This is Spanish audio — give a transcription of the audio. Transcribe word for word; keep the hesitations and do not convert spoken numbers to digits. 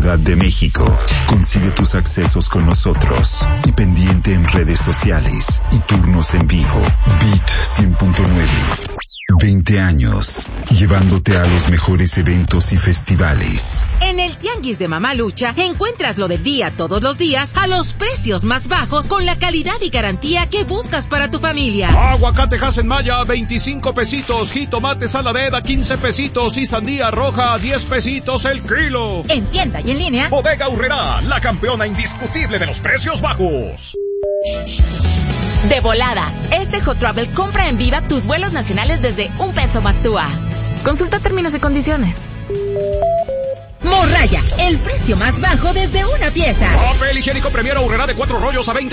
Ciudad de México. Consigue tus accesos con nosotros y pendiente en redes sociales y turnos en vivo. Beat cien punto nueve. veinte años, llevándote a los mejores eventos y festivales. En el Tianguis de Mamalucha encuentras lo del día todos los días a los precios más bajos con la calidad y garantía que buscas para tu familia. Aguacate Hasen Maya, veinticinco pesitos, jitomate saladera, quince pesitos y sandía roja, diez pesitos el kilo. En tienda y en línea, Bodega Aurrerá, la campeona indiscutible de los precios bajos. De volada, este Hot Travel compra en Viva tus vuelos nacionales desde un peso más T U A. Consulta términos y condiciones. Morraya, el precio más bajo desde una pieza. Papel higiénico Premier Aurrerá de cuatro rollos a veinte